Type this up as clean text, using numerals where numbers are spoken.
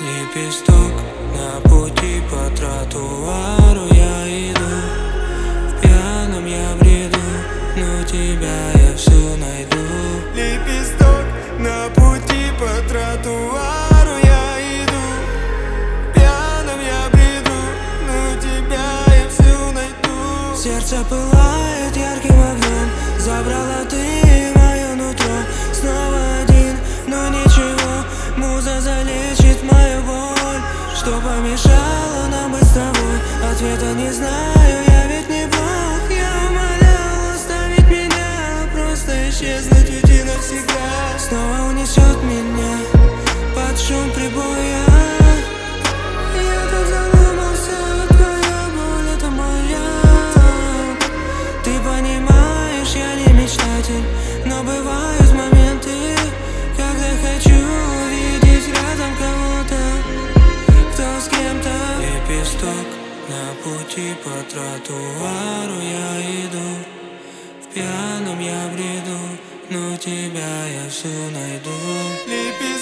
Лепесток на пути по тротуару я иду. В пьяном я бреду, но тебя я все найду. Лепесток на пути по тротуару я иду. В пьяном я бреду, но тебя я все найду. Сердце пылает ярким огнем, забрала ты мое нутро. Снова один, но ничего, муза залечит мою боль. Что помешало нам быть с тобой? Ответа не знаю, я ведь не Бог. Я умолял оставить меня, просто исчезнуть, уйти навсегда. Снова унесет меня под шум прибоя. Я так задумался, твоя боль — это моя. Ты понимаешь, я не мечтатель, но бывают моменты, когда хочу видеть рядом кого-то, кто с кем-то. Лепесток на пути по тротуару я иду. В пьяном я бреду, но тебя я все найду.